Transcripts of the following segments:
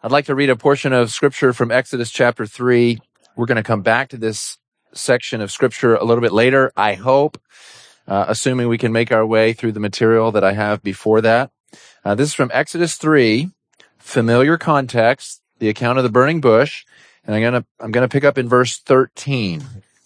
I'd like to read a portion of Scripture from Exodus chapter 3. We're going to come back to this section of Scripture a little bit later, I hope, assuming we can make our way through the material that I have before that. This is from Exodus 3, familiar context, the account of the burning bush, and I'm going to pick up in verse 13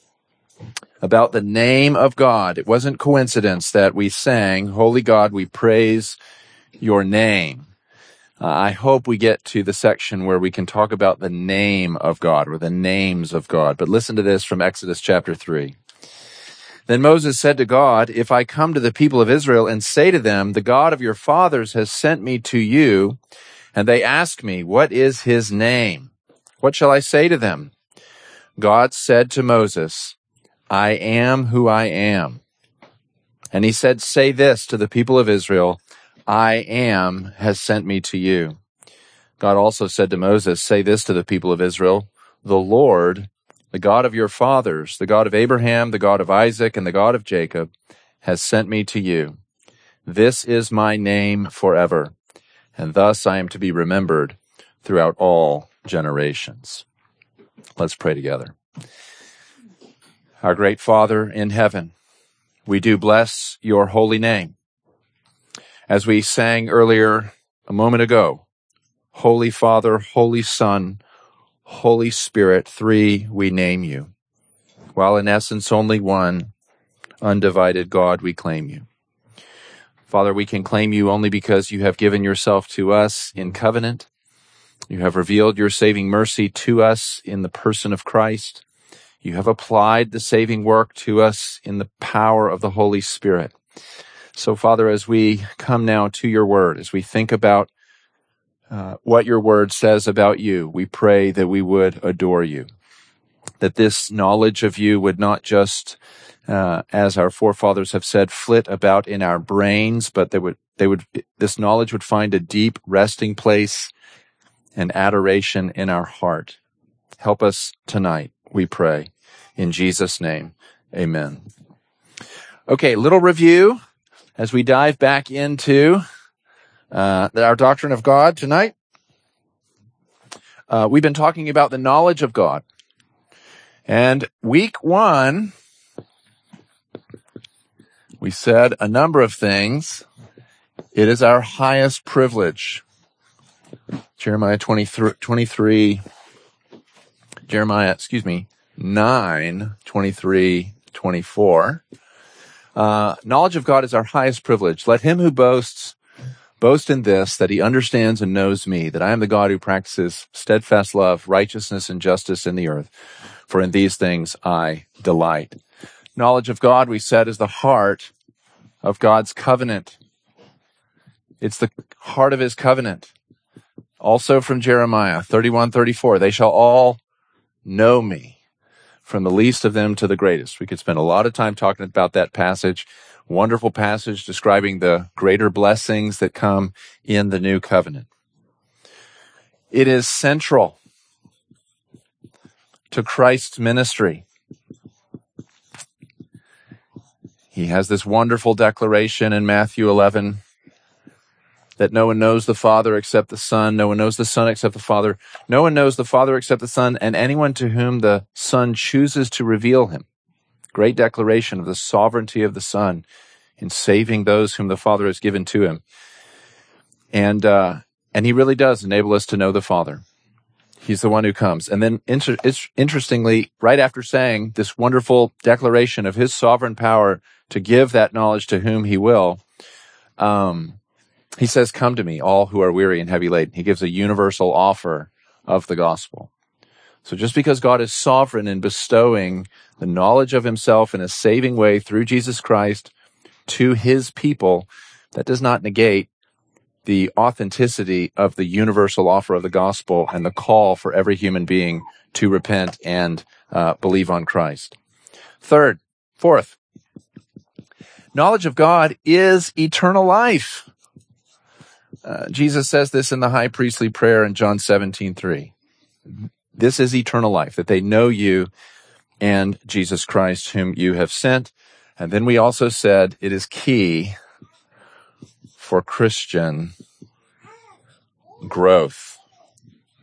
about the name of God. It wasn't coincidence that we sang, "Holy God, we praise your name." I hope we get to the section where we can talk about the name of God or the names of God. But listen to this from Exodus chapter 3. Then Moses said to God, "If I come to the people of Israel and say to them, 'The God of your fathers has sent me to you,' and they ask me, 'What is his name?' what shall I say to them?" God said to Moses, "I am who I am." And he said, "Say this to the people of Israel, 'I am has sent me to you.'" God also said to Moses, "Say this to the people of Israel, 'The Lord, the God of your fathers, the God of Abraham, the God of Isaac, and the God of Jacob, has sent me to you. This is my name forever, and thus I am to be remembered throughout all generations." Let's pray together. Our great Father in heaven, we do bless your holy name. As we sang earlier a moment ago, Holy Father, Holy Son, Holy Spirit, three, we name you. While in essence only one, undivided God, we claim you. Father, we can claim you only because you have given yourself to us in covenant. You have revealed your saving mercy to us in the person of Christ. You have applied the saving work to us in the power of the Holy Spirit. So, Father, as we come now to your word, as we think about what your word says about you, we pray that we would adore you, that this knowledge of you would not just, as our forefathers have said, flit about in our brains, but this knowledge would find a deep resting place and adoration in our heart. Help us tonight, we pray. In Jesus' name, amen. Okay, little review as we dive back into our doctrine of God tonight. We've been talking about the knowledge of God. And week 1, we said a number of things. It is our highest privilege. Jeremiah 9, 23, 24. Knowledge of God is our highest privilege. Let him who boasts, boast in this, that he understands and knows me, that I am the God who practices steadfast love, righteousness, and justice in the earth. For in these things I delight. Knowledge of God, we said, is the heart of God's covenant. It's the heart of his covenant. Also from Jeremiah 31:34, they shall all know me, from the least of them to the greatest. We could spend a lot of time talking about that passage. Wonderful passage describing the greater blessings that come in the new covenant. It is central to Christ's ministry. He has this wonderful declaration in Matthew 11 that no one knows the Father except the Son, no one knows the Son except the Father, no one knows the Father except the Son, and anyone to whom the Son chooses to reveal him. Great declaration of the sovereignty of the Son in saving those whom the Father has given to him. And he really does enable us to know the Father. He's the one who comes. And then interestingly, right after saying this wonderful declaration of his sovereign power to give that knowledge to whom he will, he says, "Come to me, all who are weary and heavy laden." He gives a universal offer of the gospel. So just because God is sovereign in bestowing the knowledge of himself in a saving way through Jesus Christ to his people, that does not negate the authenticity of the universal offer of the gospel and the call for every human being to repent and believe on Christ. Fourth, knowledge of God is eternal life. Jesus says this in the high priestly prayer in John 17:3. This is eternal life, that they know you and Jesus Christ, whom you have sent. And then we also said it is key for Christian growth.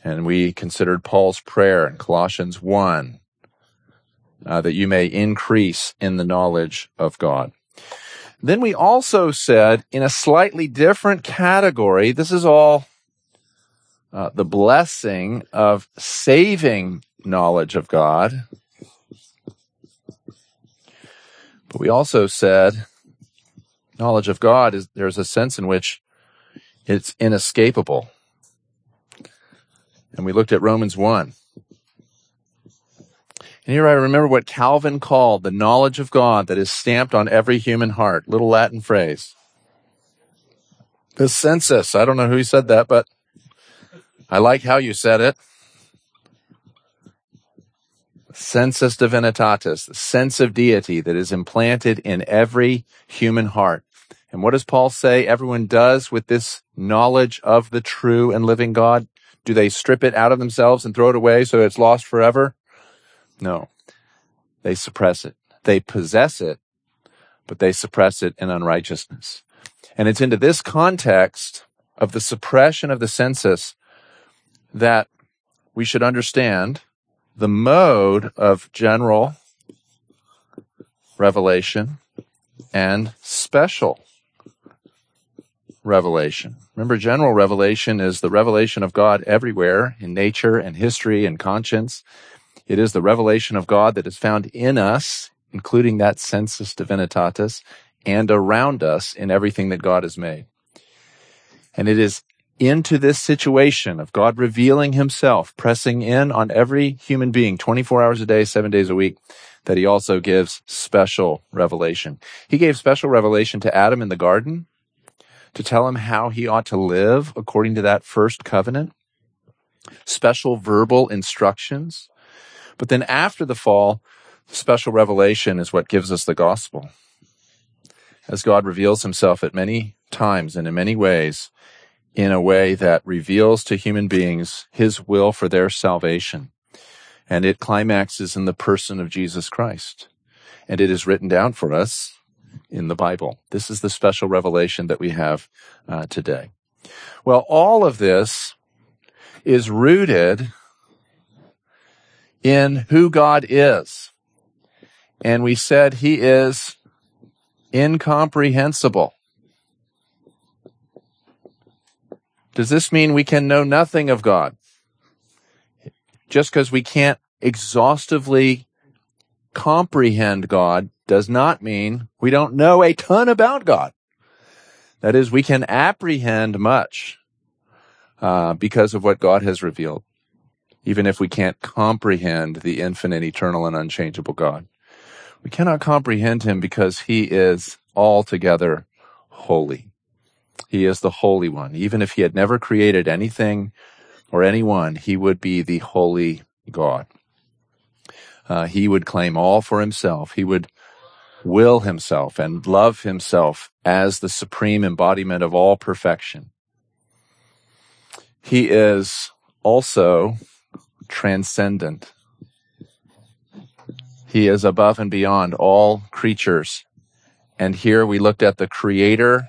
And we considered Paul's prayer in Colossians 1, that you may increase in the knowledge of God. Then we also said, in a slightly different category, this is all the blessing of saving knowledge of God. But we also said knowledge of God there's a sense in which it's inescapable. And we looked at Romans 1. And here I remember what Calvin called the knowledge of God that is stamped on every human heart. Little Latin phrase. The sensus. I don't know who said that, but I like how you said it. Sensus divinitatis, the sense of deity that is implanted in every human heart. And what does Paul say everyone does with this knowledge of the true and living God? Do they strip it out of themselves and throw it away so it's lost forever? No. They suppress it. They possess it, but they suppress it in unrighteousness. And it's into this context of the suppression of the sensus that we should understand the mode of general revelation and special revelation. Remember, general revelation is the revelation of God everywhere in nature and history and conscience. It is the revelation of God that is found in us, including that sensus divinitatis, and around us in everything that God has made. And it is into this situation of God revealing himself, pressing in on every human being 24 hours a day, 7 days a week, that he also gives special revelation. He gave special revelation to Adam in the garden to tell him how he ought to live according to that first covenant. Special verbal instructions. But then after the fall, special revelation is what gives us the gospel. As God reveals himself at many times and in many ways, in a way that reveals to human beings his will for their salvation. And it climaxes in the person of Jesus Christ. And it is written down for us in the Bible. This is the special revelation that we have today. Well, all of this is rooted in who God is. And we said he is incomprehensible. Does this mean we can know nothing of God? Just because we can't exhaustively comprehend God does not mean we don't know a ton about God. That is, we can apprehend much because of what God has revealed, even if we can't comprehend the infinite, eternal, and unchangeable God. We cannot comprehend him because he is altogether holy. He is the Holy One. Even if he had never created anything or anyone, he would be the holy God. He would claim all for himself. He would will himself and love himself as the supreme embodiment of all perfection. He is also transcendent. He is above and beyond all creatures. And here we looked at the creator-creature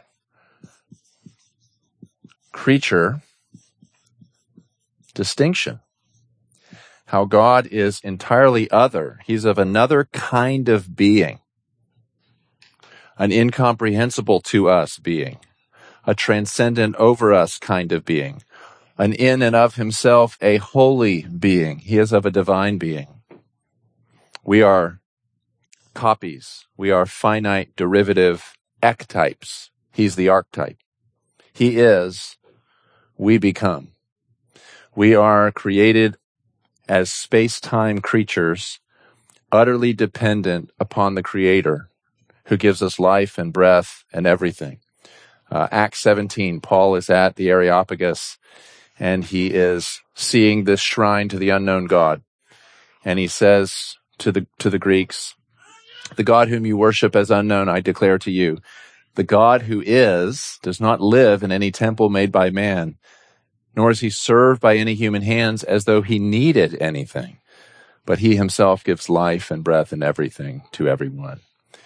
distinction. How God is entirely other. He's of another kind of being. An incomprehensible to us being. A transcendent over us kind of being. An in and of himself, a holy being. He is of a divine being. We are copies. We are finite derivative ectypes. He's the archetype. He is, we become. We are created as space-time creatures, utterly dependent upon the Creator, who gives us life and breath and everything. Acts 17, Paul is at the Areopagus, and he is seeing this shrine to the unknown God. And he says to the Greeks, "The God whom you worship as unknown, I declare to you. The God who is does not live in any temple made by man, nor is he served by any human hands as though he needed anything. But he himself gives life and breath and everything to everyone."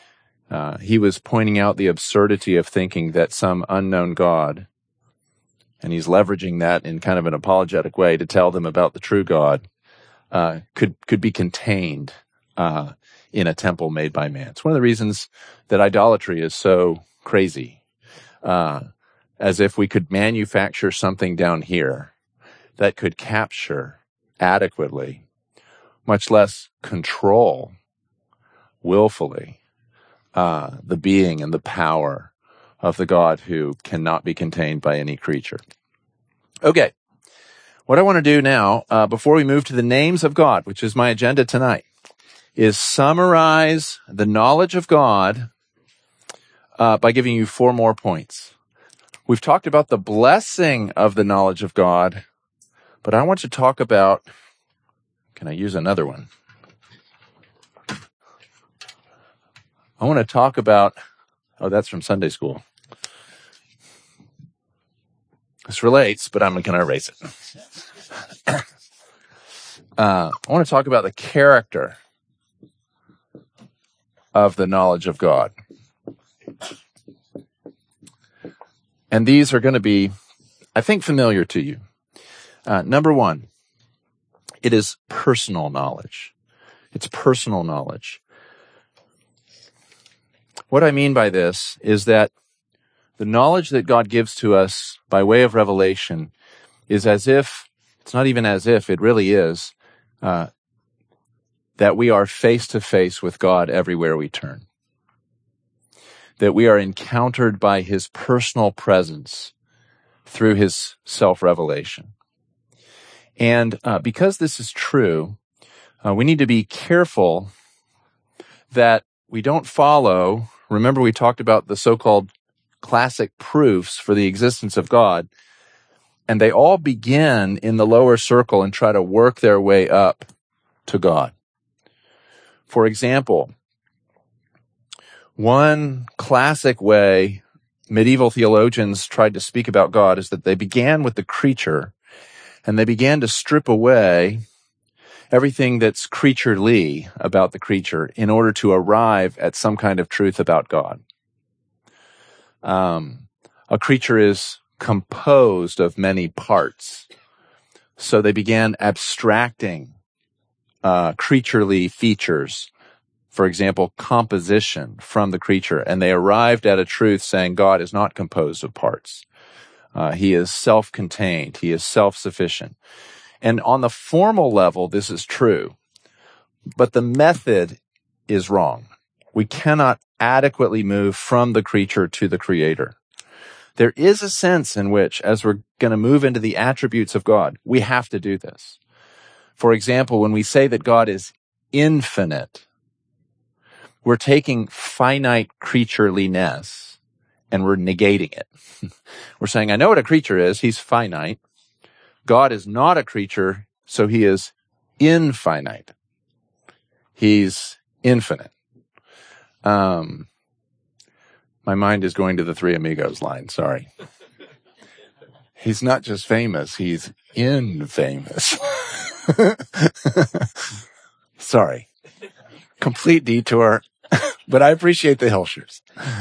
He was pointing out the absurdity of thinking that some unknown God and he's leveraging that in kind of an apologetic way to tell them about the true God, could be contained in a temple made by man. It's one of the reasons that idolatry is so crazy. As if we could manufacture something down here that could capture adequately, much less control willfully, the being and the power of the God who cannot be contained by any creature. Okay, what I want to do now, before we move to the names of God, which is my agenda tonight, is summarize the knowledge of God by giving you 4 more points. We've talked about the blessing of the knowledge of God, but I want to talk about, can I use another one? I want to talk about, oh, that's from Sunday school. This relates, but I'm going to erase it. I want to talk about the character of the knowledge of God. And these are going to be, I think, familiar to you. Number 1, it is personal knowledge. It's personal knowledge. What I mean by this is that the knowledge that God gives to us by way of revelation is as if, it's not even as if, it really is, that we are face to face with God everywhere we turn. That we are encountered by his personal presence through his self-revelation. And because this is true, we need to be careful that we don't follow, remember we talked about the so-called classic proofs for the existence of God, and they all begin in the lower circle and try to work their way up to God. For example, one classic way medieval theologians tried to speak about God is that they began with the creature, and they began to strip away everything that's creaturely about the creature in order to arrive at some kind of truth about God. A creature is composed of many parts. So they began abstracting creaturely features, for example, composition from the creature, and they arrived at a truth saying God is not composed of parts. He is self-contained. He is self-sufficient. And on the formal level, this is true, but the method is wrong. We cannot adequately move from the creature to the creator. There is a sense in which, as we're going to move into the attributes of God, we have to do this. For example, when we say that God is infinite, we're taking finite creatureliness and we're negating it. We're saying, I know what a creature is. He's finite. God is not a creature, so he is infinite. He's infinite. My mind is going to the Three Amigos line. Sorry. He's not just famous. He's infamous. Sorry. Complete detour. But I appreciate the Hilshers.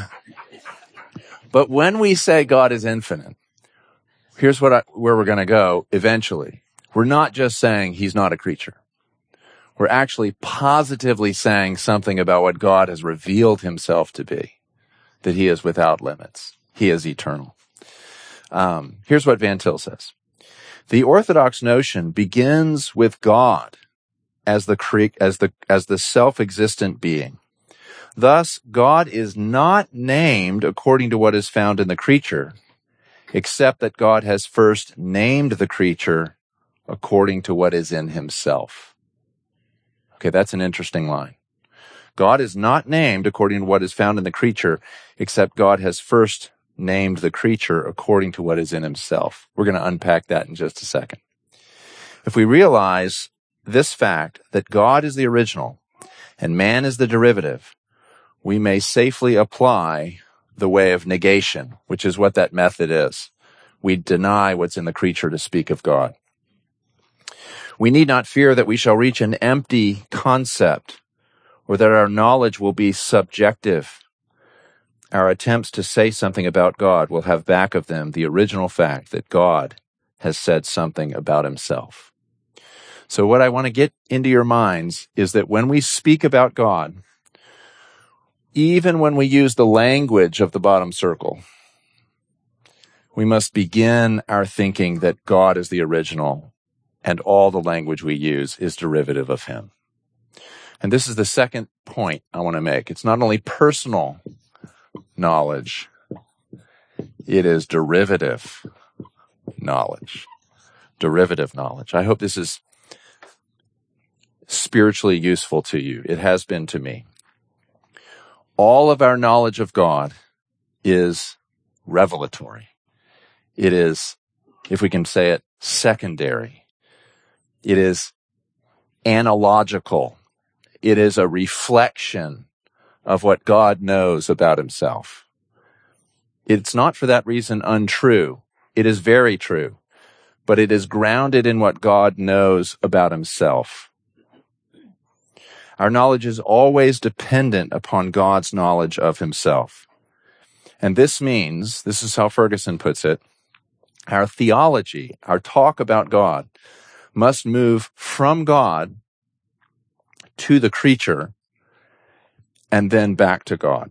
But when we say God is infinite, here's where we're going to go eventually. We're not just saying he's not a creature. We're actually positively saying something about what God has revealed himself to be, that he is without limits. He is eternal. Here's what Van Til says. The Orthodox notion begins with God as the self-existent being. Thus, God is not named according to what is found in the creature, except that God has first named the creature according to what is in himself. Okay, that's an interesting line. God is not named according to what is found in the creature, except God has first named the creature according to what is in himself. We're going to unpack that in just a second. If we realize this fact, that God is the original and man is the derivative, we may safely apply the way of negation, which is what that method is. We deny what's in the creature to speak of God. We need not fear that we shall reach an empty concept or that our knowledge will be subjective. our attempts to say something about God will have back of them the original fact that God has said something about himself. So what I want to get into your minds is that when we speak about God, even when we use the language of the bottom circle, we must begin our thinking that God is the original and all the language we use is derivative of him. And this is the second point I want to make. It's not only personal knowledge, it is derivative knowledge. Derivative knowledge. I hope this is spiritually useful to you. It has been to me. All of our knowledge of God is revelatory. It is, if we can say it, secondary. It is analogical. It is a reflection of what God knows about himself. It's not for that reason untrue. It is very true, but it is grounded in what God knows about himself. Our knowledge is always dependent upon God's knowledge of himself. And this means, this is how Ferguson puts it, our theology, our talk about God, must move from God to the creature and then back to God.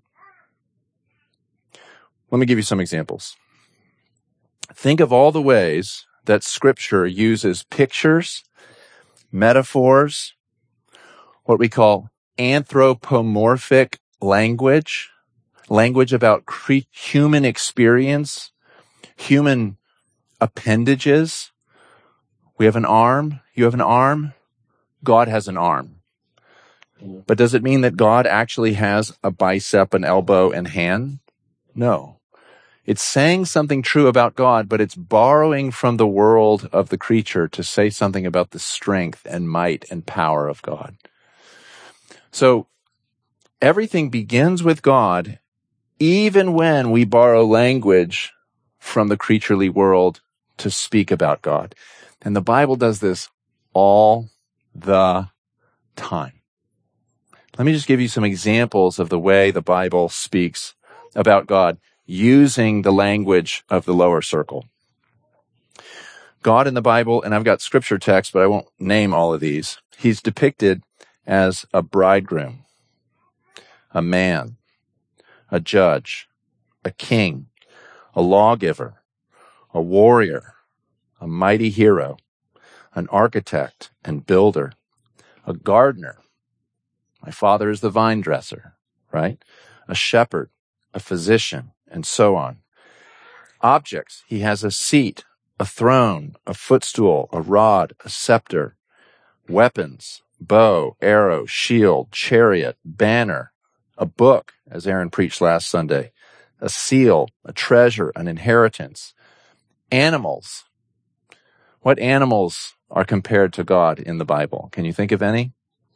Let me give you some examples. Think of all the ways that Scripture uses pictures, metaphors, what we call anthropomorphic language about human experience, human appendages. We have an arm. You have an arm. God has an arm. But does it mean that God actually has a bicep, an elbow, and hand? No. It's saying something true about God, but it's borrowing from the world of the creature to say something about the strength and might and power of God. So everything begins with God, even when we borrow language from the creaturely world to speak about God. And the Bible does this all the time. Let me just give you some examples of the way the Bible speaks about God using the language of the lower circle. God in the Bible, and I've got scripture text, but I won't name all of these. He's depicted as a bridegroom, a man, a judge, a king, a lawgiver, a warrior, a mighty hero, an architect and builder, a gardener. My father is the vine dresser, right? A shepherd, a physician, and so on. Objects. He has a seat, a throne, a footstool, a rod, a scepter. Weapons, bow, arrow, shield, chariot, banner, a book, as Aaron preached last Sunday, a seal, a treasure, an inheritance. Animals. What animals are compared to God in the Bible? Can you think of any?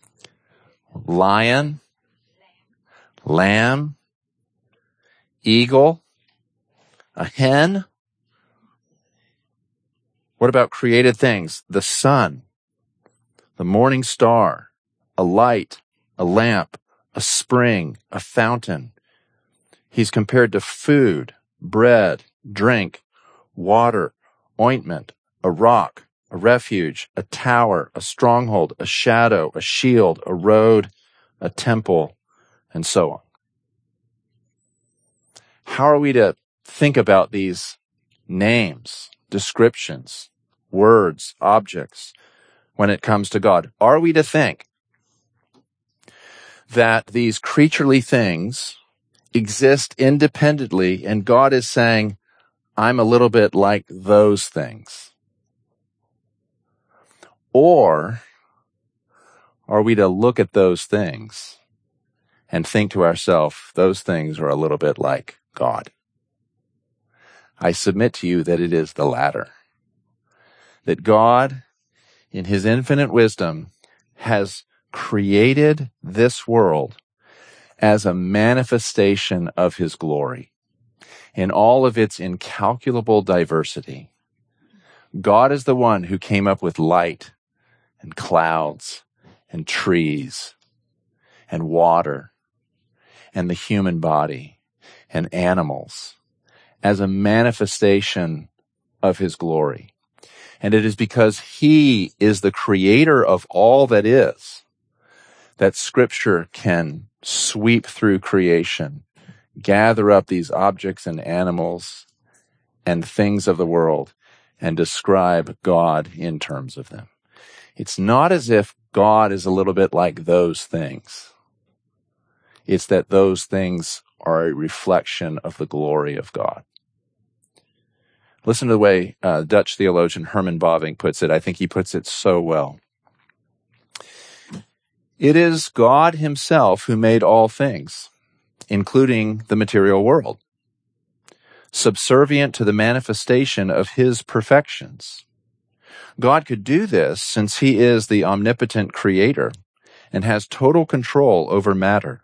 Lion, lamb, eagle, a hen. What about created things? The sun, the morning star, a light, a lamp, a spring, a fountain. He's compared to food, bread, drink, water, ointment, a rock, a refuge, a tower, a stronghold, a shadow, a shield, a road, a temple, and so on. How are we to think about these names, descriptions, words, objects when it comes to God? Are we to think that these creaturely things exist independently and God is saying, I'm a little bit like those things? Or are we to look at those things and think to ourselves, those things are a little bit like God? I submit to you that it is the latter. That God, in his infinite wisdom, has created this world as a manifestation of his glory in all of its incalculable diversity. God is the one who came up with light and clouds and trees and water and the human body and animals as a manifestation of his glory. And it is because he is the creator of all that is that Scripture can sweep through creation, gather up these objects and animals and things of the world, and describe God in terms of them. It's not as if God is a little bit like those things. It's that those things are a reflection of the glory of God. Listen to the way Dutch theologian Herman Bavinck puts it. I think he puts it so well. It is God himself who made all things, including the material world, subservient to the manifestation of his perfections. God could do this since he is the omnipotent creator and has total control over matter.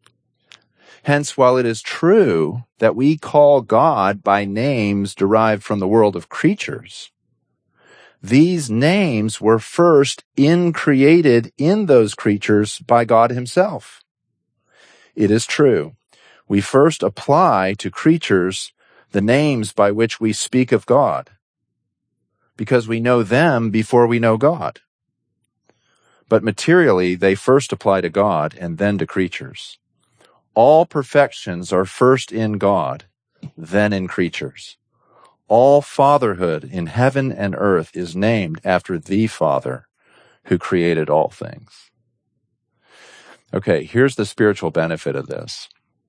Hence, while it is true that we call God by names derived from the world of creatures, these names were first created in those creatures by God himself. It is true. We first apply to creatures the names by which we speak of God, because we know them before we know God. But materially, they first apply to God and then to creatures. All perfections are first in God, then in creatures. All fatherhood in heaven and earth is named after the Father who created all things. Okay, here's the spiritual benefit of this.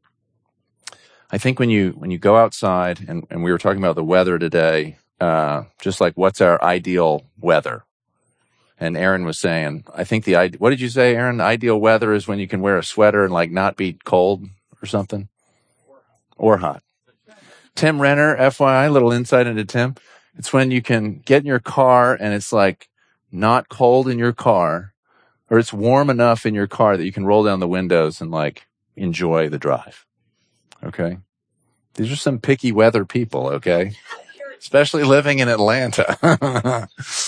I think when you go outside, and we were talking about the weather today, just like what's our ideal weather? And Aaron was saying, I think what did you say, Aaron? The ideal weather is when you can wear a sweater and like not be cold or something? Or hot. Tim Renner, FYI, little insight into Tim. It's when you can get in your car and it's like not cold in your car, or it's warm enough in your car that you can roll down the windows and like enjoy the drive. Okay? These are some picky weather people, okay? Especially living in Atlanta.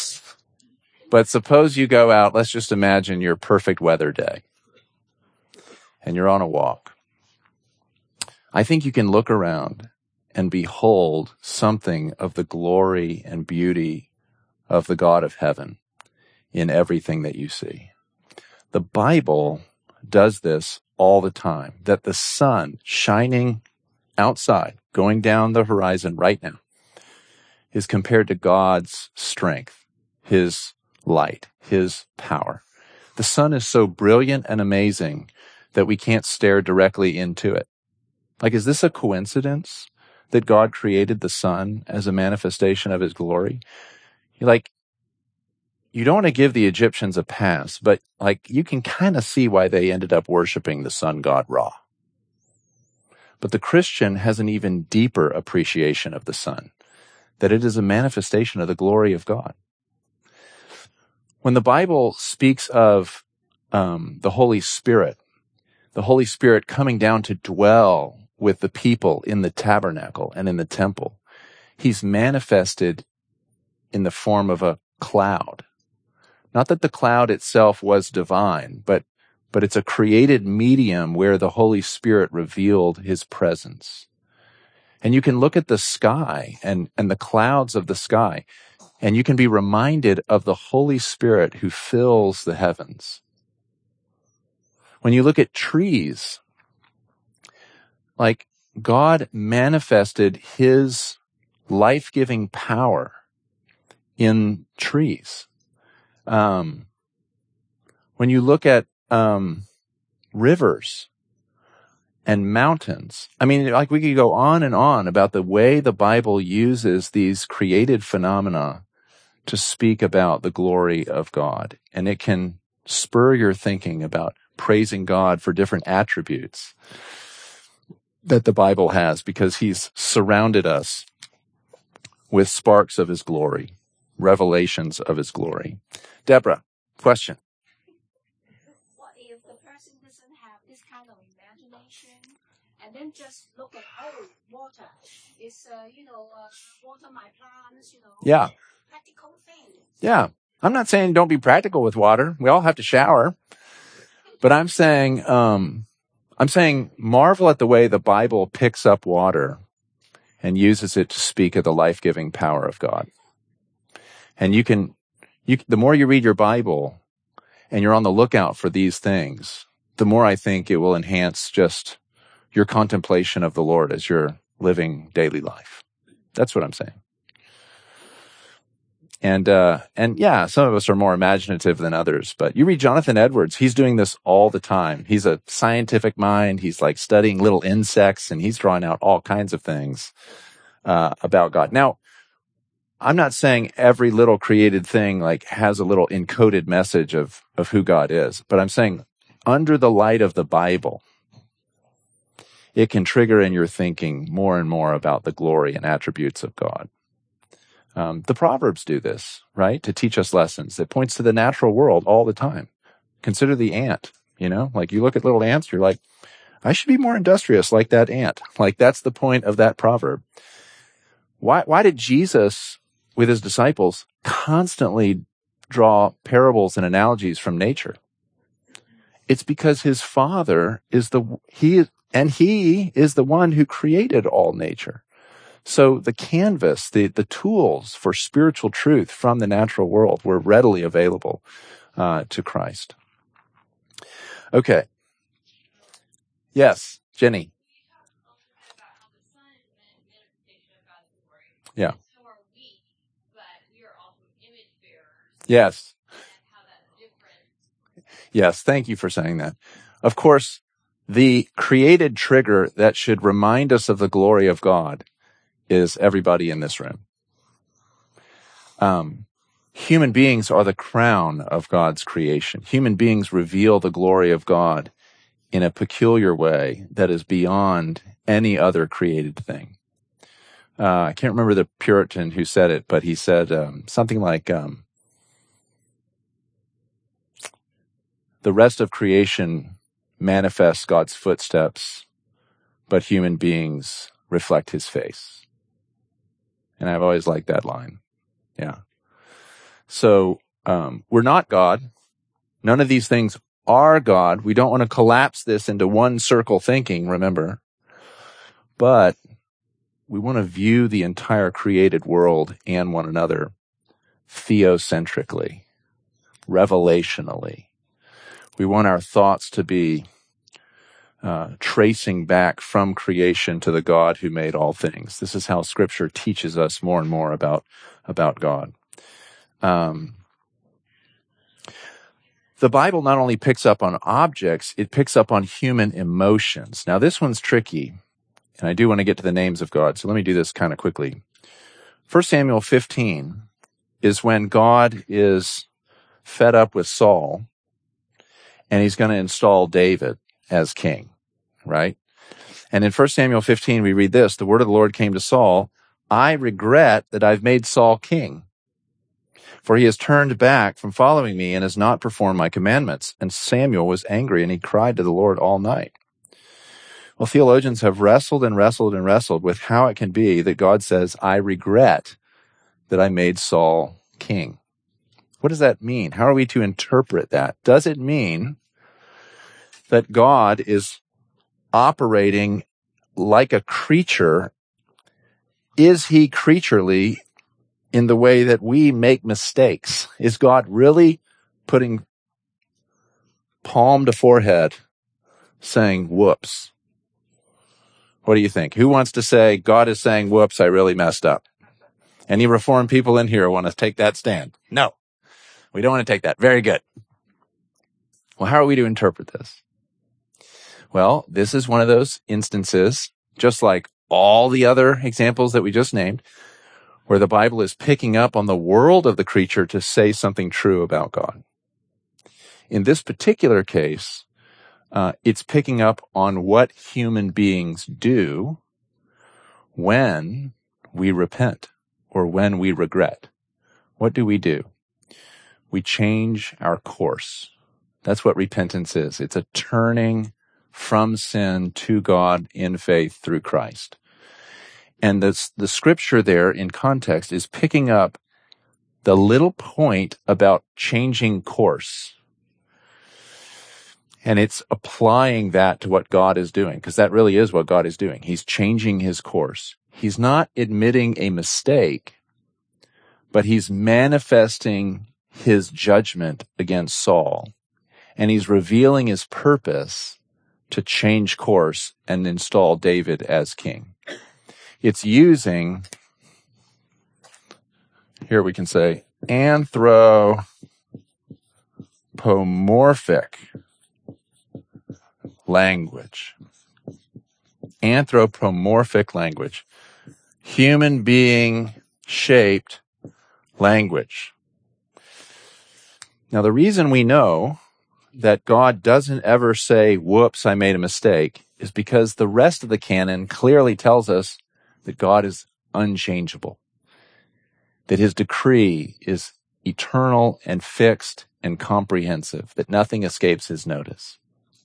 But suppose you go out, let's just imagine your perfect weather day, and you're on a walk. I think you can look around and behold something of the glory and beauty of the God of heaven in everything that you see. The Bible does this all the time, that the sun shining outside, going down the horizon right now, is compared to God's strength, his light, his power. The sun is so brilliant and amazing that we can't stare directly into it. Like, is this a coincidence that God created the sun as a manifestation of his glory? Like, you don't want to give the Egyptians a pass, but like, you can kind of see why they ended up worshiping the sun god Ra. But the Christian has an even deeper appreciation of the sun, that it is a manifestation of the glory of God. When the Bible speaks of the Holy Spirit coming down to dwell with the people in the tabernacle and in the temple, he's manifested in the form of a cloud. Not that the cloud itself was divine, but it's a created medium where the Holy Spirit revealed his presence. And you can look at the sky and the clouds of the sky, and you can be reminded of the Holy Spirit who fills the heavens. When you look at trees, like, God manifested his life-giving power in trees. When you look at rivers and mountains, I mean, like, we could go on and on about the way the Bible uses these created phenomena to speak about the glory of God. And it can spur your thinking about praising God for different attributes that the Bible has, because he's surrounded us with sparks of his glory, revelations of his glory. Deborah, question. What if the person doesn't have this kind of imagination and then just look at, water? It's, water my plants, Yeah. practical thing. Yeah. I'm not saying don't be practical with water. We all have to shower. But I'm saying, I'm saying marvel at the way the Bible picks up water and uses it to speak of the life-giving power of God. And the more you read your Bible and you're on the lookout for these things, the more I think it will enhance just your contemplation of the Lord as you're living daily life. That's what I'm saying. And yeah, some of us are more imaginative than others, but you read Jonathan Edwards, he's doing this all the time. He's a scientific mind. He's like studying little insects and he's drawing out all kinds of things, about God. Now, I'm not saying every little created thing like has a little encoded message of who God is, but I'm saying under the light of the Bible, it can trigger in your thinking more and more about the glory and attributes of God. The Proverbs do this, right? To teach us lessons. It points to the natural world all the time. Consider the ant, like you look at little ants, you're like, I should be more industrious like that ant. Like that's the point of that proverb. Why did Jesus, with his disciples, constantly draw parables and analogies from nature? It's because his Father he is the one who created all nature. So the canvas, the tools for spiritual truth from the natural world were readily available to Christ. Okay. Yes, Jenny. Yeah. Yes. Yes, thank you for saying that. Of course, the created trigger that should remind us of the glory of God is everybody in this room. Human beings are the crown of God's creation. Human beings reveal the glory of God in a peculiar way that is beyond any other created thing. I can't remember the Puritan who said it, but he said something like, the rest of creation manifests God's footsteps, but human beings reflect his face. And I've always liked that line. Yeah. So we're not God. None of these things are God. We don't want to collapse this into one circle thinking, remember. But we want to view the entire created world and one another theocentrically, revelationally. We want our thoughts to be tracing back from creation to the God who made all things. This is how Scripture teaches us more and more about God. The Bible not only picks up on objects, it picks up on human emotions. Now, this one's tricky, and I do want to get to the names of God, so let me do this kind of quickly. 1 Samuel 15 is when God is fed up with Saul, and he's going to install David as king, right? And in 1 Samuel 15, we read this, the word of the Lord came to Saul, I regret that I've made Saul king, for he has turned back from following me and has not performed my commandments. And Samuel was angry, and he cried to the Lord all night. Well, theologians have wrestled and wrestled and wrestled with how it can be that God says, I regret that I made Saul king. What does that mean? How are we to interpret that? Does it mean that God is operating like a creature? Is he creaturely in the way that we make mistakes? Is God really putting palm to forehead saying, whoops? What do you think? Who wants to say, God is saying, whoops, I really messed up? Any Reformed people in here want to take that stand? No, we don't want to take that. Very good. Well, how are we to interpret this? Well, this is one of those instances, just like all the other examples that we just named, where the Bible is picking up on the world of the creature to say something true about God. In this particular case, it's picking up on what human beings do when we repent or when we regret. What do? We change our course. That's what repentance is. It's a turning from sin to God in faith through Christ. And the scripture there in context is picking up the little point about changing course. And it's applying that to what God is doing, because that really is what God is doing. He's changing his course. He's not admitting a mistake, but he's manifesting his judgment against Saul. And he's revealing his purpose to change course and install David as king. It's using, here we can say, anthropomorphic language. Anthropomorphic language. Human being shaped language. Now, the reason we know that God doesn't ever say, whoops, I made a mistake, is because the rest of the canon clearly tells us that God is unchangeable, that his decree is eternal and fixed and comprehensive, that nothing escapes his notice.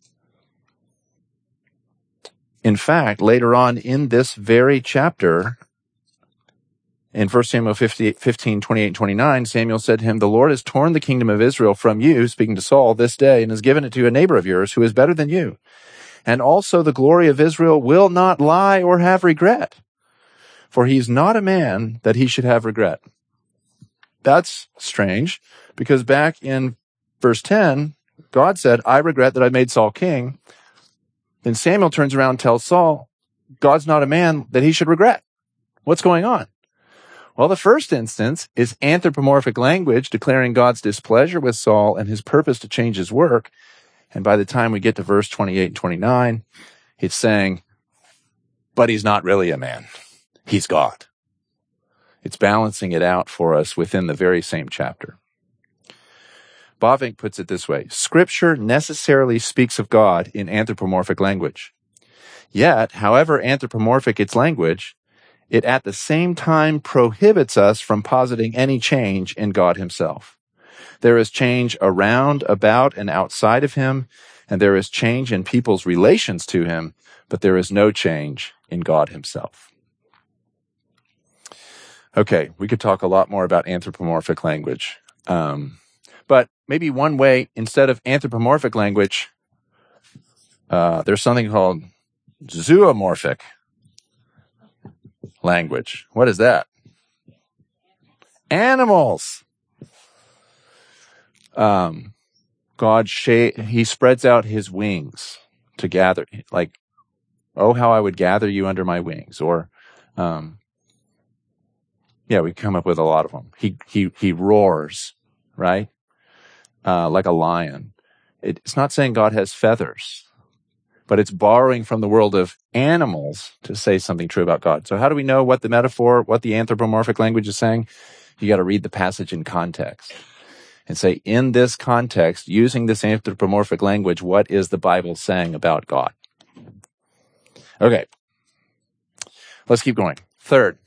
In fact, later on in this very chapter, in 1 Samuel 15, 28 and 29, Samuel said to him, "The Lord has torn the kingdom of Israel from you," speaking to Saul, "this day, and has given it to a neighbor of yours who is better than you. And also the glory of Israel will not lie or have regret, for he is not a man that he should have regret." That's strange, because back in verse 10, God said, "I regret that I made Saul king." Then Samuel turns around and tells Saul, God's not a man that he should regret. What's going on? Well, the first instance is anthropomorphic language declaring God's displeasure with Saul and his purpose to change his work. And by the time we get to verse 28 and 29, it's saying, but he's not really a man. He's God. It's balancing it out for us within the very same chapter. Bavinck puts it this way: Scripture necessarily speaks of God in anthropomorphic language. Yet, however anthropomorphic its language, it at the same time prohibits us from positing any change in God himself. There is change around, about, and outside of him, and there is change in people's relations to him, but there is no change in God himself. Okay, we could talk a lot more about anthropomorphic language. But maybe one way, instead of anthropomorphic language, there's something called zoomorphic language. What is that? Animals. God, he spreads out his wings to gather, like, oh, how I would gather you under my wings. Or, we come up with a lot of them. He roars, right? Like a lion. It's not saying God has feathers, but it's borrowing from the world of animals to say something true about God. So how do we know what the metaphor, what the anthropomorphic language is saying? You got to read the passage in context and say, in this context, using this anthropomorphic language, what is the Bible saying about God? Okay, let's keep going. Third,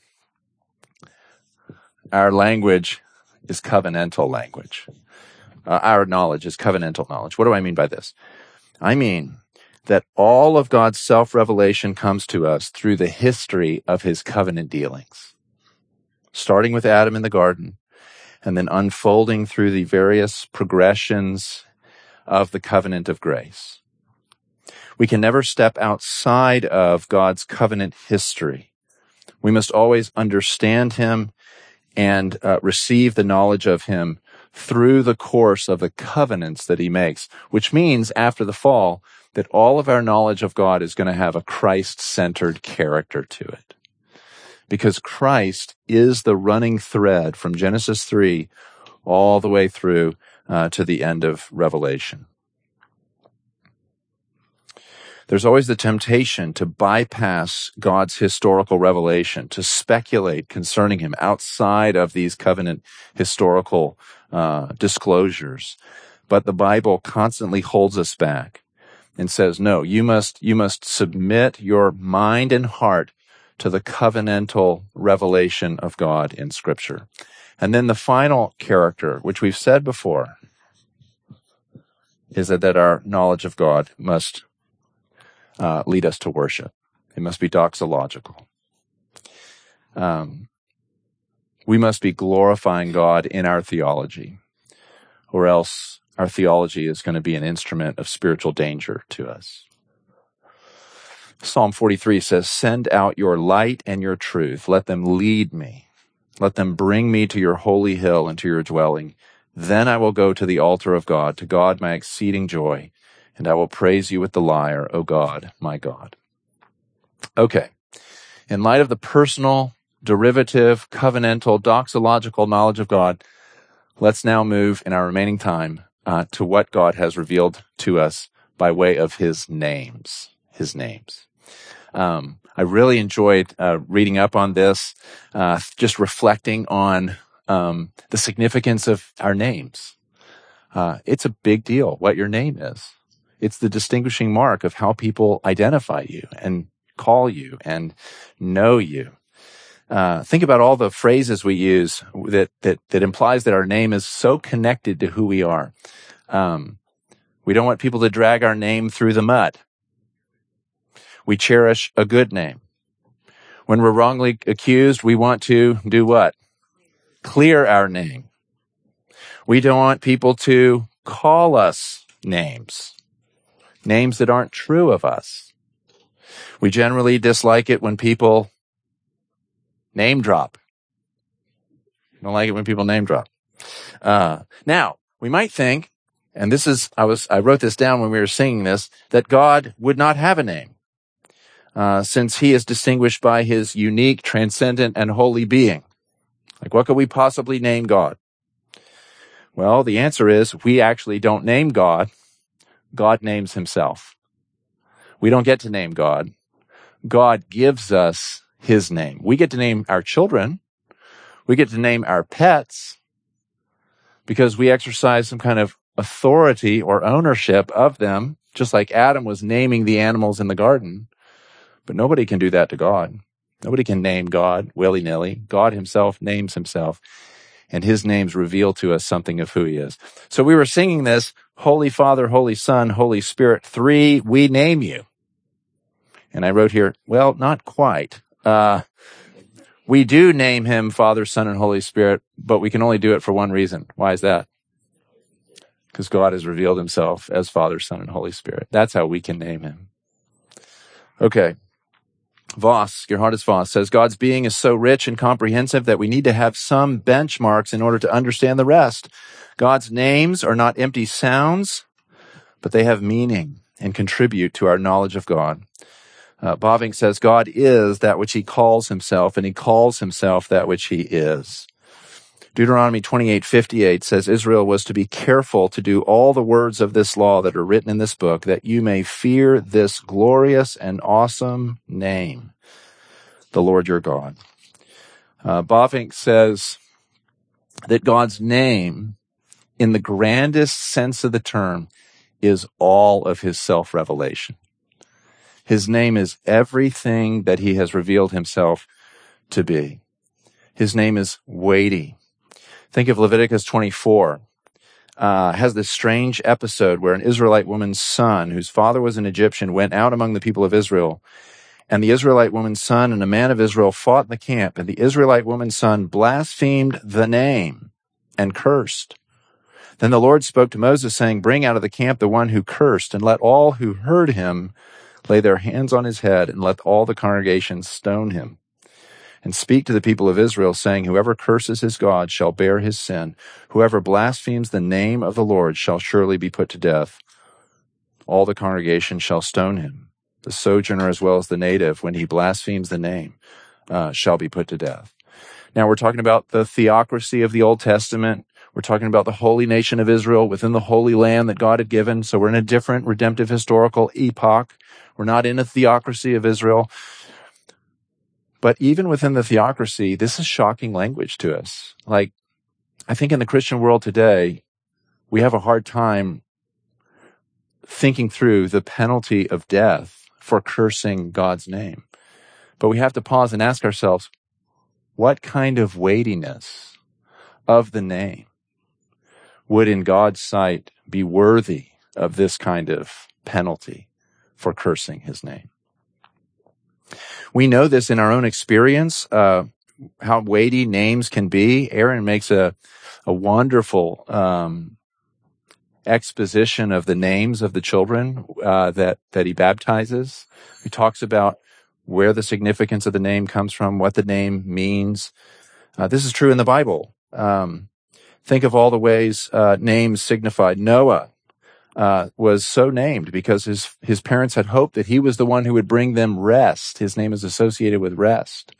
our language is covenantal language. Our knowledge is covenantal knowledge. What do I mean by this? I mean that all of God's self-revelation comes to us through the history of his covenant dealings, starting with Adam in the garden, and then unfolding through the various progressions of the covenant of grace. We can never step outside of God's covenant history. We must always understand him and receive the knowledge of him through the course of the covenants that he makes, which means after the fall that all of our knowledge of God is going to have a Christ-centered character to it. Because Christ is the running thread from Genesis 3 all the way through to the end of Revelation. There's always the temptation to bypass God's historical revelation, to speculate concerning him outside of these covenant historical disclosures. But the Bible constantly holds us back and says, no, you must submit your mind and heart to the covenantal revelation of God in Scripture. And then the final character, which we've said before, is that our knowledge of God must lead us to worship. It must be doxological. We must be glorifying God in our theology, or else our theology is going to be an instrument of spiritual danger to us. Psalm 43 says, "Send out your light and your truth. Let them lead me. Let them bring me to your holy hill and to your dwelling. Then I will go to the altar of God, to God my exceeding joy, and I will praise you with the lyre, O God, my God." Okay. In light of the personal, derivative, covenantal, doxological knowledge of God, let's now move in our remaining time to what God has revealed to us by way of his names. His names. I really enjoyed reading up on this, just reflecting on the significance of our names. It's a big deal what your name is. It's the distinguishing mark of how people identify you and call you and know you. Think about all the phrases we use that implies that our name is so connected to who we are. We don't want people to drag our name through the mud. We cherish a good name. When we're wrongly accused, we want to do what? Clear our name. We don't want people to call us names that aren't true of us. We generally dislike it when people name drop. Don't like it when people name drop. Now, we might think, and this is, I wrote this down when we were singing this, that God would not have a name, since he is distinguished by his unique, transcendent, and holy being. Like, what could we possibly name God? Well, the answer is we actually don't name God. God names himself. We don't get to name God. God gives us his name. We get to name our children. We get to name our pets because we exercise some kind of authority or ownership of them, just like Adam was naming the animals in the garden. But nobody can do that to God. Nobody can name God willy-nilly. God himself names himself, and his names reveal to us something of who he is. So we were singing this, Holy Father, Holy Son, Holy Spirit, three, we name you. And I wrote here, well, not quite. We do name him Father, Son, and Holy Spirit, but we can only do it for one reason. Why is that? Because God has revealed himself as Father, Son, and Holy Spirit. That's how we can name him. Okay. Voss, Gerhardus Voss, says, God's being is so rich and comprehensive that we need to have some benchmarks in order to understand the rest. God's names are not empty sounds, but they have meaning and contribute to our knowledge of God. Bavinck says, God is that which he calls himself, and he calls himself that which he is. Deuteronomy 28:58 says, Israel was to be careful to do all the words of this law that are written in this book, that you may fear this glorious and awesome name, the Lord your God. Bavinck says that God's name, in the grandest sense of the term, is all of his self-revelation. His name is everything that he has revealed himself to be. His name is weighty. Think of Leviticus 24. Has this strange episode where an Israelite woman's son, whose father was an Egyptian, went out among the people of Israel. And the Israelite woman's son and a man of Israel fought in the camp. And the Israelite woman's son blasphemed the name and cursed. Then the Lord spoke to Moses, saying, Bring out of the camp the one who cursed, and let all who heard him lay their hands on his head, and let all the congregation stone him. And speak to the people of Israel, saying, Whoever curses his God shall bear his sin. Whoever blasphemes the name of the Lord shall surely be put to death. All the congregation shall stone him. The sojourner as well as the native, when he blasphemes the name, shall be put to death. Now we're talking about the theocracy of the Old Testament. We're talking about the holy nation of Israel within the holy land that God had given. So we're in a different redemptive historical epoch. We're not in a theocracy of Israel. But even within the theocracy, this is shocking language to us. Like, I think in the Christian world today, we have a hard time thinking through the penalty of death for cursing God's name. But we have to pause and ask ourselves, what kind of weightiness of the name would in God's sight be worthy of this kind of penalty for cursing his name? We know this in our own experience, how weighty names can be. Aaron makes a wonderful exposition of the names of the children that he baptizes. He talks about where the significance of the name comes from, what the name means. This is true in the Bible. Think of all the ways names signified. Noah was so named because his parents had hoped that he was the one who would bring them rest. His name is associated with rest.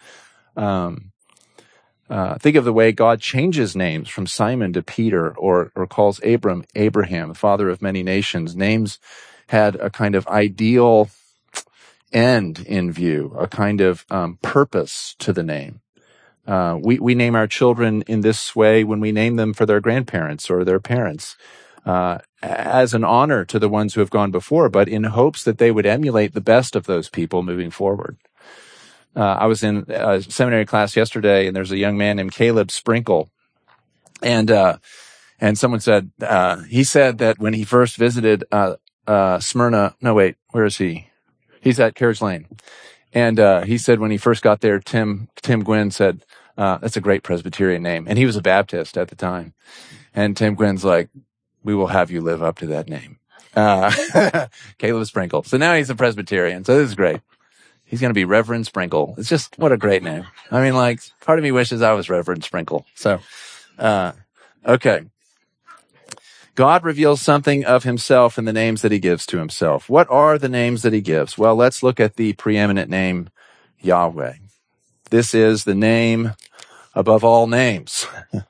Think of the way God changes names from Simon to Peter, or calls Abram Abraham, the father of many nations. Names had a kind of ideal end in view, a kind of purpose to the name. We name our children in this way when we name them for their grandparents or their parents, as an honor to the ones who have gone before, but in hopes that they would emulate the best of those people moving forward. I was in a seminary class yesterday, and there's a young man named Caleb Sprinkle. And someone said, he said that when he first visited, Smyrna, no, wait, where is he? He's at Carriage Lane. And, he said when he first got there, Tim Gwynn said, that's a great Presbyterian name. And he was a Baptist at the time. And Tim Gwynn's like, we will have you live up to that name. Caleb Sprinkle. So now he's a Presbyterian. So this is great. He's going to be Reverend Sprinkle. It's just, what a great name. I mean, like, part of me wishes I was Reverend Sprinkle. So, okay. God reveals something of himself in the names that he gives to himself. What are the names that he gives? Well, let's look at the preeminent name, Yahweh. This is the name above all names.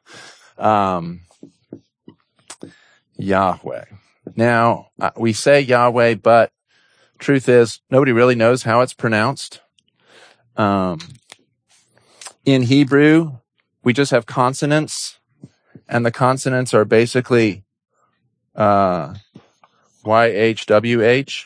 Yahweh. Now, we say Yahweh, but truth is, nobody really knows how it's pronounced. In Hebrew, we just have consonants, and the consonants are basically YHWH.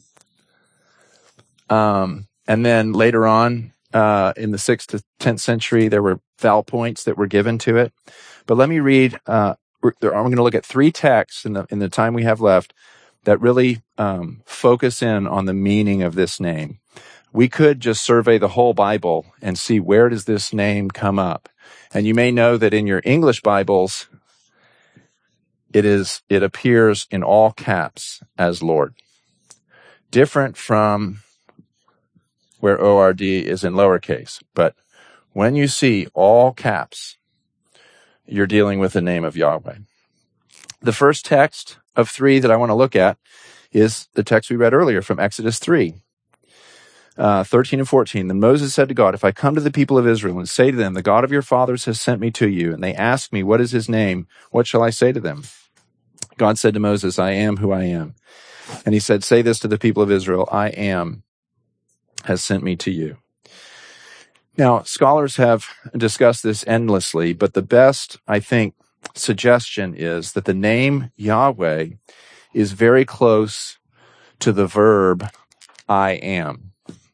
And then later on, in the 6th to 10th century, there were vowel points that were given to it. But let me read, I'm going to look at 3 texts in the time we have left that really focus in on the meaning of this name. We could just survey the whole Bible and see where does this name come up. And you may know that in your English Bibles, it appears in all caps as Lord. Different from where ORD is in lowercase. But when you see all caps, you're dealing with the name of Yahweh. The first text of 3 that I want to look at is the text we read earlier from Exodus 3, 13 and 14. Then Moses said to God, if I come to the people of Israel and say to them, the God of your fathers has sent me to you, and they ask me, what is his name? What shall I say to them? God said to Moses, I am who I am. And he said, say this to the people of Israel, I am has sent me to you. Now, scholars have discussed this endlessly, but the best, I think, suggestion is that the name Yahweh is very close to the verb I am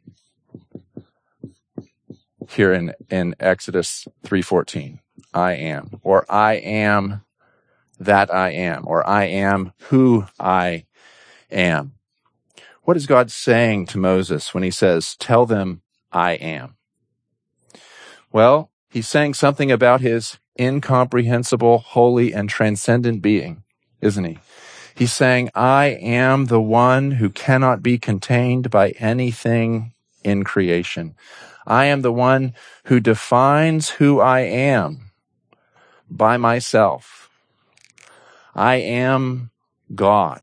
here in Exodus 3:14. I am, or I am that I am, or I am who I am. What is God saying to Moses when he says, tell them I am? Well, he's saying something about his incomprehensible, holy, and transcendent being, isn't he? He's saying, I am the one who cannot be contained by anything in creation. I am the one who defines who I am by myself. I am God.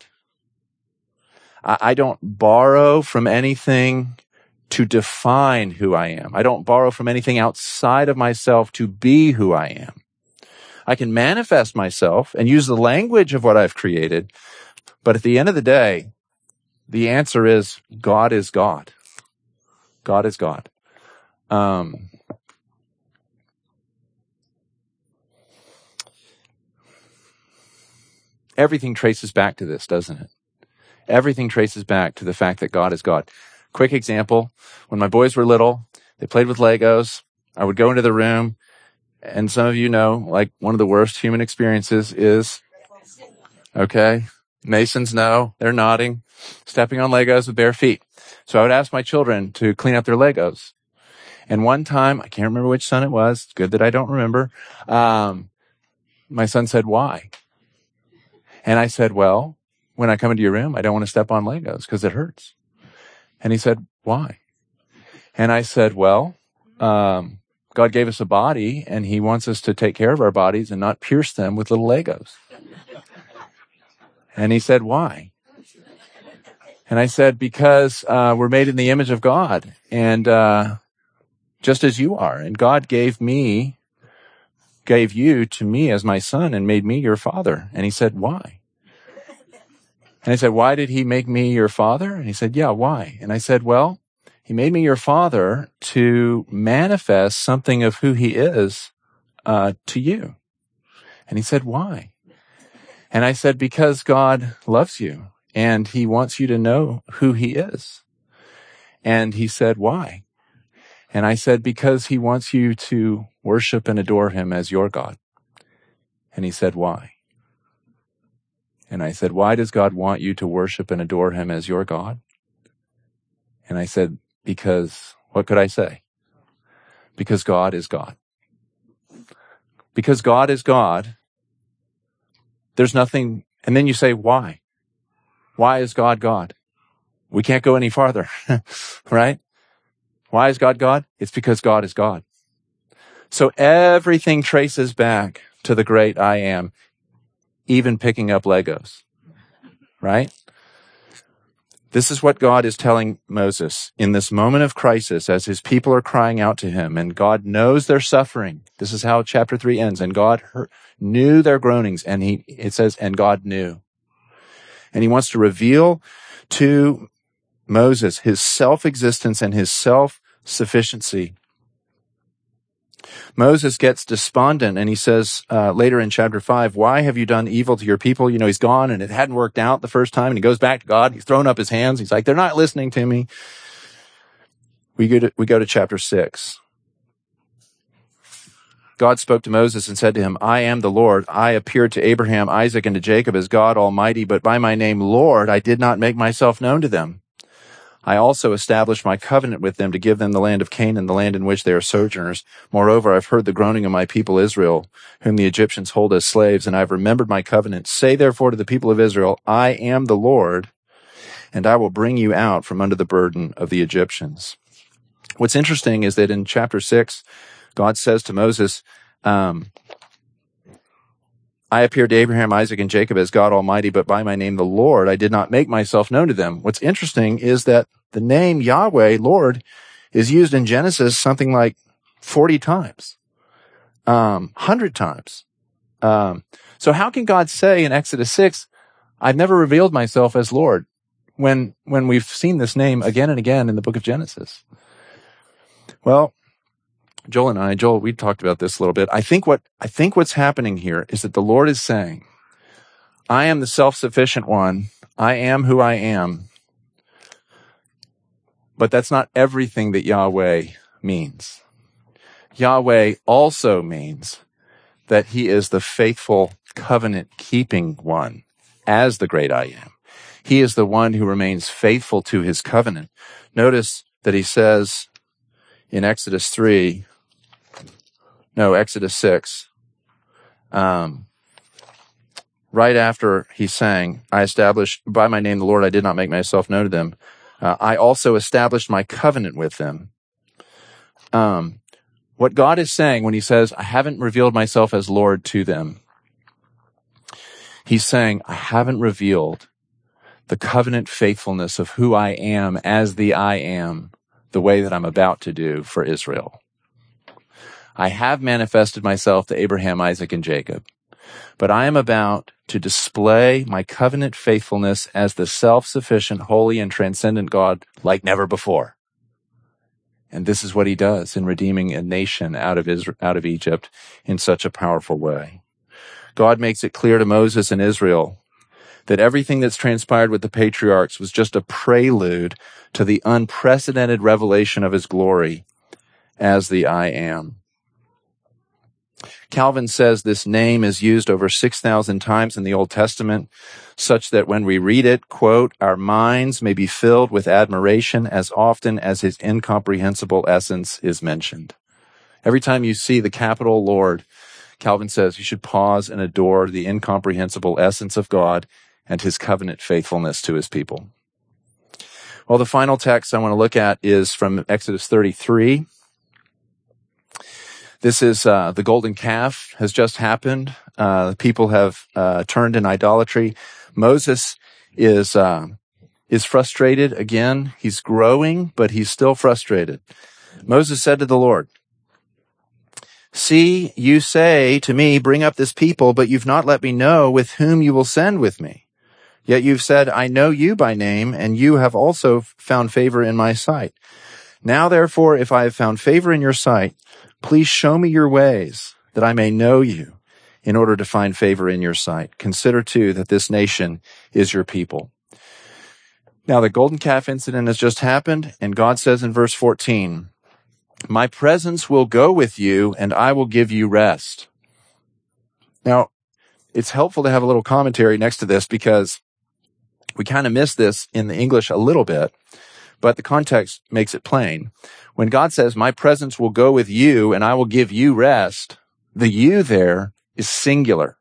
I don't borrow from anything to define who I am. I don't borrow from anything outside of myself to be who I am. I can manifest myself and use the language of what I've created, but at the end of the day, the answer is God is God. God is God. Everything traces back to this, doesn't it? Everything traces back to the fact that God is God. Quick example, when my boys were little, they played with Legos. I would go into the room, and some of you know, like, one of the worst human experiences is, okay, Masons know, they're nodding, stepping on Legos with bare feet. So I would ask my children to clean up their Legos. And one time, I can't remember which son it was, it's good that I don't remember, my son said, why? And I said, well, when I come into your room, I don't want to step on Legos because it hurts. And he said, why? And I said, well, God gave us a body and he wants us to take care of our bodies and not pierce them with little Legos. And he said, why? And I said, because we're made in the image of God, and just as you are. And God gave you to me as my son and made me your father. And he said, why? And I said, why did he make me your father? And he said, yeah, why? And I said, well, he made me your father to manifest something of who he is to you. And he said, why? And I said, because God loves you and he wants you to know who he is. And he said, why? And I said, because he wants you to worship and adore him as your God. And he said, why? And I said, why does God want you to worship and adore him as your God? And I said, because, what could I say? Because God is God. Because God is God, there's nothing, and then you say, why? Why is God God? We can't go any farther, right? Why is God God? It's because God is God. So everything traces back to the great I am, even picking up Legos, right? This is what God is telling Moses in this moment of crisis as his people are crying out to him, and God knows their suffering. This is how chapter 3 ends. And God knew their groanings, and it says, and God knew. And he wants to reveal to Moses his self-existence and his self-sufficiency. Moses gets despondent, and he says later in chapter 5, why have you done evil to your people? You know, he's gone and it hadn't worked out the first time, and he goes back to God. He's thrown up his hands. He's like, they're not listening to me. We go to chapter 6. God spoke to Moses and said to him, I am the Lord. I appeared to Abraham, Isaac, and to Jacob as God Almighty, but by my name, Lord, I did not make myself known to them. I also established my covenant with them to give them the land of Canaan, the land in which they are sojourners. Moreover, I've heard the groaning of my people Israel, whom the Egyptians hold as slaves, and I've remembered my covenant. Say therefore to the people of Israel, I am the Lord, and I will bring you out from under the burden of the Egyptians. What's interesting is that in chapter 6, God says to Moses, I appeared to Abraham, Isaac, and Jacob as God Almighty, but by my name, the Lord, I did not make myself known to them. What's interesting is that the name Yahweh, Lord, is used in Genesis something like 40 times, 100 times. So how can God say in Exodus 6, I've never revealed myself as Lord, when we've seen this name again and again in the book of Genesis? Well, Joel, we talked about this a little bit. I think what's happening here is that the Lord is saying, I am the self-sufficient one. I am who I am. But that's not everything that Yahweh means. Yahweh also means that he is the faithful covenant-keeping one as the great I am. He is the one who remains faithful to his covenant. Notice that he says in Exodus 6, right after he's saying, I established by my name the Lord, I did not make myself known to them. I also established my covenant with them. What God is saying when he says, I haven't revealed myself as Lord to them, he's saying, I haven't revealed the covenant faithfulness of who I am as the I am, the way that I'm about to do for Israel. I have manifested myself to Abraham, Isaac, and Jacob, but I am about to display my covenant faithfulness as the self-sufficient, holy, and transcendent God like never before. And this is what he does in redeeming a nation out of Egypt in such a powerful way. God makes it clear to Moses and Israel that everything that's transpired with the patriarchs was just a prelude to the unprecedented revelation of his glory as the I am. Calvin says this name is used over 6,000 times in the Old Testament, such that when we read it, quote, our minds may be filled with admiration as often as his incomprehensible essence is mentioned. Every time you see the capital Lord, Calvin says you should pause and adore the incomprehensible essence of God and his covenant faithfulness to his people. Well, the final text I want to look at is from Exodus 33. This is the golden calf has just happened. People have turned in idolatry. Moses is frustrated again. He's growing, but he's still frustrated. Moses said to the Lord, "See, you say to me, bring up this people, but you've not let me know with whom you will send with me. Yet you've said, I know you by name, and you have also found favor in my sight. Now, therefore, if I have found favor in your sight, please show me your ways, that I may know you, in order to find favor in your sight. Consider, too, that this nation is your people." Now, the golden calf incident has just happened, and God says in verse 14, "My presence will go with you, and I will give you rest." Now, it's helpful to have a little commentary next to this because we kind of miss this in the English a little bit, but the context makes it plain. When God says, "My presence will go with you, and I will give you rest," the you there is singular.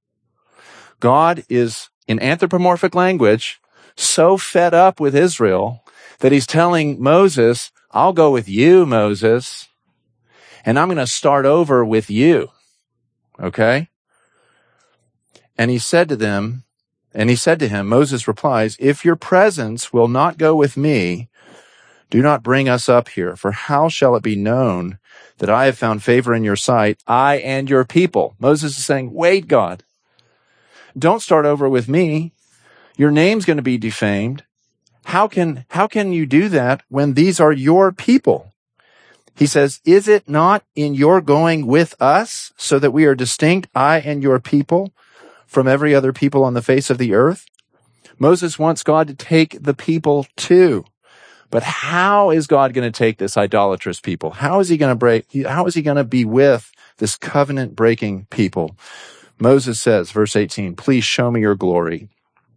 God is, in anthropomorphic language, so fed up with Israel that he's telling Moses, "I'll go with you, Moses, and I'm going to start over with you." Okay? And he said to him, Moses replies, "If your presence will not go with me, do not bring us up here, for how shall it be known that I have found favor in your sight, I and your people?" Moses is saying, wait, God, don't start over with me. Your name's going to be defamed. How can you do that when these are your people? He says, "Is it not in your going with us so that we are distinct, I and your people, from every other people on the face of the earth?" Moses wants God to take the people too. But how is God going to take this idolatrous people? How is he going to be with this covenant breaking people? Moses says, verse 18, "Please show me your glory."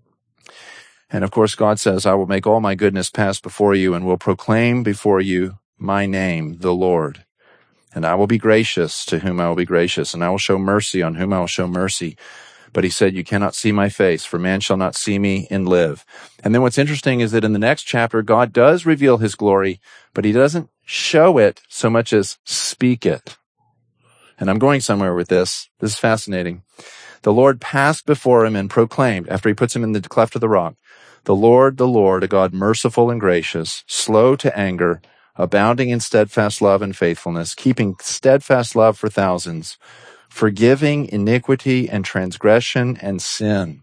And of course, God says, "I will make all my goodness pass before you and will proclaim before you my name, the Lord. And I will be gracious to whom I will be gracious, and I will show mercy on whom I will show mercy." But he said, "You cannot see my face, for man shall not see me and live." And then what's interesting is that in the next chapter, God does reveal his glory, but he doesn't show it so much as speak it. And I'm going somewhere with this. This is fascinating. "The Lord passed before him and proclaimed," after he puts him in the cleft of the rock, the Lord, a God merciful and gracious, slow to anger, abounding in steadfast love and faithfulness, keeping steadfast love for thousands, forgiving iniquity and transgression and sin,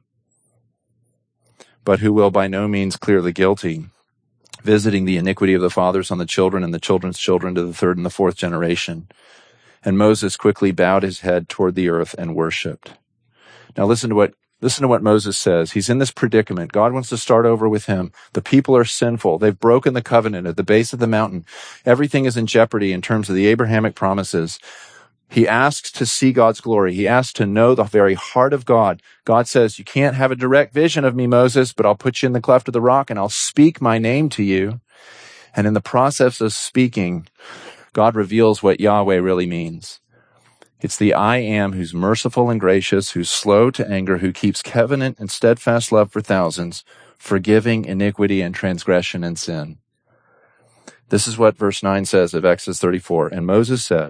but who will by no means clear the guilty, visiting the iniquity of the fathers on the children and the children's children to the third and the fourth generation." And Moses quickly bowed his head toward the earth and worshipped. Now listen to what Moses says. He's in this predicament. God wants to start over with him. The people are sinful. They've broken the covenant at the base of the mountain. Everything is in jeopardy in terms of the Abrahamic promises. He asks to see God's glory. He asks to know the very heart of God. God says, "You can't have a direct vision of me, Moses, but I'll put you in the cleft of the rock and I'll speak my name to you." And in the process of speaking, God reveals what Yahweh really means. It's the I am who's merciful and gracious, who's slow to anger, who keeps covenant and steadfast love for thousands, forgiving iniquity and transgression and sin. This is what verse 9 says of Exodus 34. "And Moses said,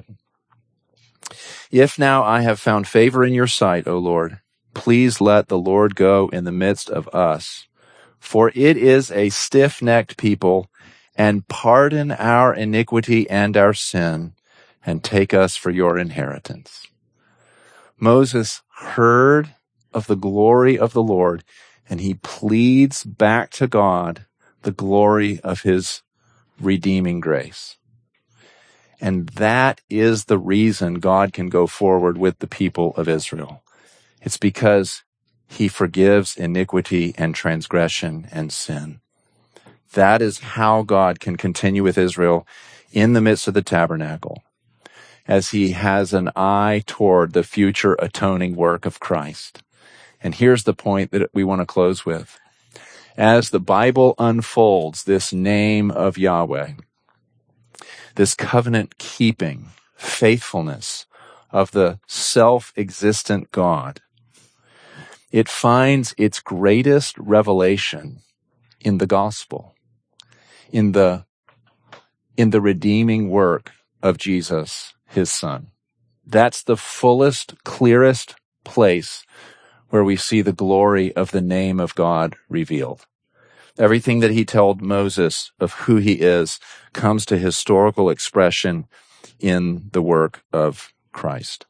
if now I have found favor in your sight, O Lord, please let the Lord go in the midst of us. For it is a stiff-necked people, and pardon our iniquity and our sin, and take us for your inheritance." Moses heard of the glory of the Lord, and he pleads back to God the glory of his redeeming grace. And that is the reason God can go forward with the people of Israel. It's because he forgives iniquity and transgression and sin. That is how God can continue with Israel in the midst of the tabernacle, as he has an eye toward the future atoning work of Christ. And here's the point that we want to close with. As the Bible unfolds this name of Yahweh, this covenant-keeping faithfulness of the self-existent God, it finds its greatest revelation in the gospel, in the redeeming work of Jesus, his son. That's the fullest, clearest place where we see the glory of the name of God revealed. Everything that he told Moses of who he is comes to historical expression in the work of Christ.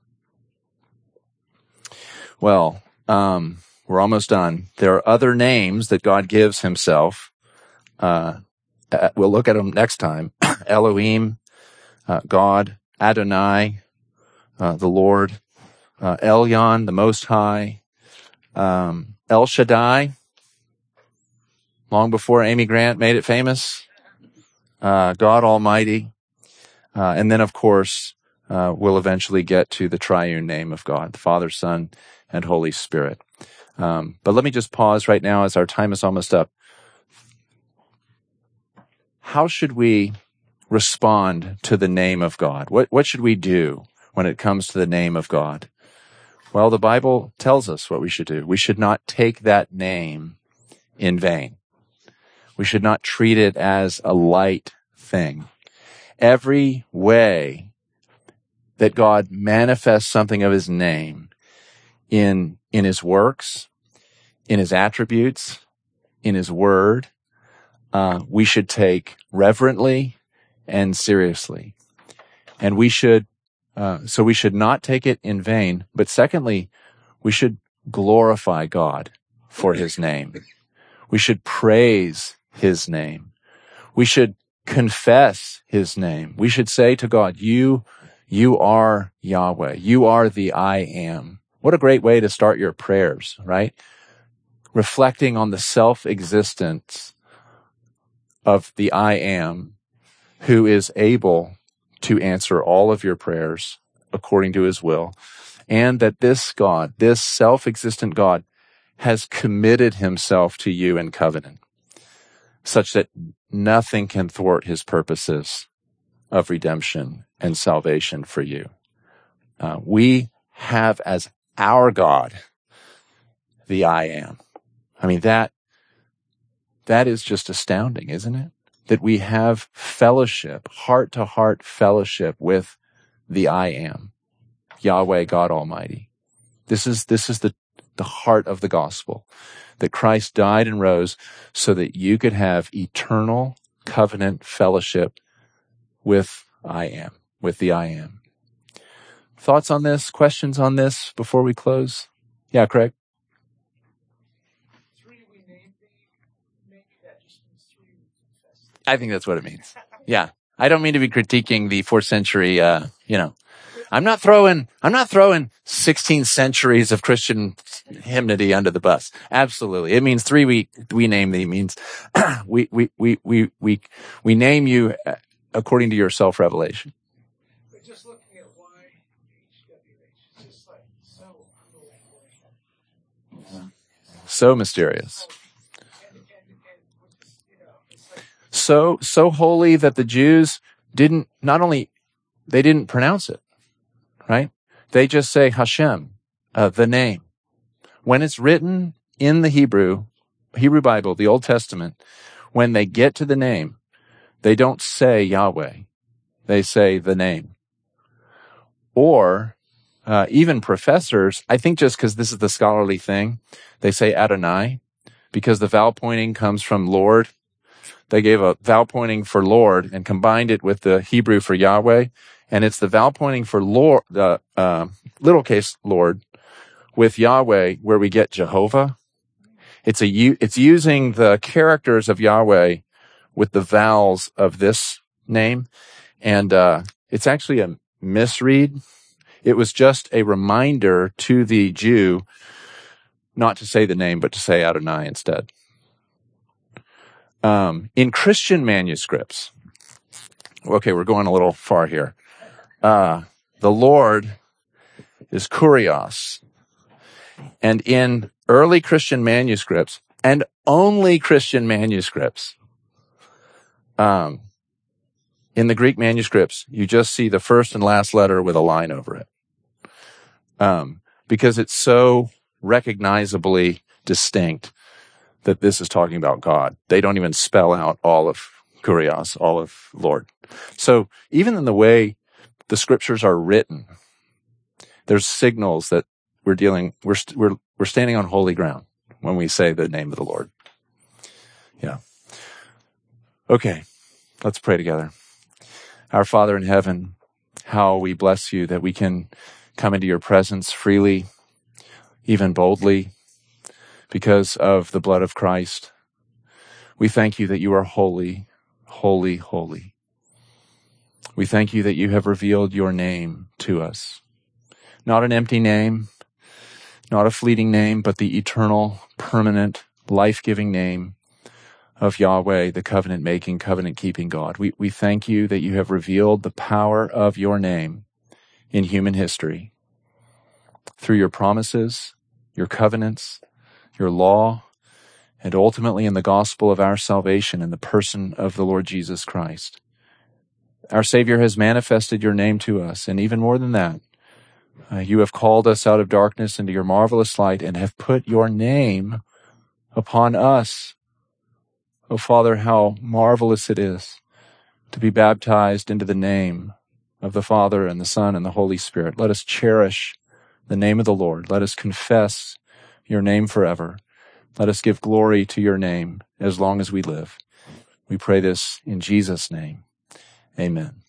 Well, we're almost done. There are other names that God gives himself. We'll look at them next time. Elohim, God, Adonai, the Lord, Elyon, the Most High, El Shaddai, long before Amy Grant made it famous, God Almighty, and then, of course, we'll eventually get to the triune name of God, the Father, Son, and Holy Spirit. But let me just pause right now as our time is almost up. How should we respond to the name of God? What should we do when it comes to the name of God? Well, the Bible tells us what we should do. We should not take that name in vain. We should not treat it as a light thing. Every way that God manifests something of his name in his works, in his attributes, in his word, we should take reverently and seriously. And we should not take it in vain. But secondly, we should glorify God for his name. We should praise his name. We should confess his name. We should say to God, you are Yahweh. You are the I am. What a great way to start your prayers, right? Reflecting on the self-existence of the I am, who is able to answer all of your prayers according to his will, and that this God, this self-existent God, has committed himself to you in covenant, such that nothing can thwart his purposes of redemption and salvation for you. We have as our God the I am. I mean, that is just astounding, isn't it? That we have fellowship, heart-to-heart fellowship with the I am, Yahweh, God Almighty. This is the heart of the gospel, that Christ died and rose so that you could have eternal covenant fellowship with I am, with the I am. Thoughts on this? Questions on this before we close? Yeah, Craig? I think that's what it means. Yeah. I don't mean to be critiquing the 4th century, I'm not throwing 16 centuries of Christian hymnody under the bus. Absolutely. It means we name thee means we name you according to your self-revelation. But just looking at YHWH, it's just like so mysterious. So holy that the Jews didn't pronounce it, right? They just say Hashem, the name. When it's written in the Hebrew Bible, the Old Testament, when they get to the name, they don't say Yahweh. They say the name. Or even professors, I think just because this is the scholarly thing, they say Adonai, because the vowel pointing comes from Lord. They gave a vowel pointing for Lord and combined it with the Hebrew for Yahweh. And it's the vowel pointing for Lord, the little case Lord, with Yahweh where we get Jehovah. It's using the characters of Yahweh with the vowels of this name. And it's actually a misread. It was just a reminder to the Jew not to say the name, but to say Adonai instead. In Christian manuscripts, okay, we're going a little far here. The Lord is Kurios. And in early Christian manuscripts, and only Christian manuscripts, in the Greek manuscripts, you just see the first and last letter with a line over it. because it's so recognizably distinct that this is talking about God. They don't even spell out all of Kurios, all of Lord. So even in the way the scriptures are written, there's signals that we're standing on holy ground when we say the name of the Lord. Yeah. Okay, let's pray together. Our Father in heaven, how we bless you that we can come into your presence freely, even boldly, because of the blood of Christ. We thank you that you are holy, holy, holy. We thank you that you have revealed your name to us. Not an empty name, not a fleeting name, but the eternal, permanent, life-giving name of Yahweh, the covenant-making, covenant-keeping God. We thank you that you have revealed the power of your name in human history through your promises, your covenants, your law, and ultimately in the gospel of our salvation in the person of the Lord Jesus Christ. Our Savior has manifested your name to us, and even more than that, you have called us out of darkness into your marvelous light and have put your name upon us. Oh, Father, how marvelous it is to be baptized into the name of the Father and the Son and the Holy Spirit. Let us cherish the name of the Lord. Let us confess your name forever. Let us give glory to your name as long as we live. We pray this in Jesus' name. Amen.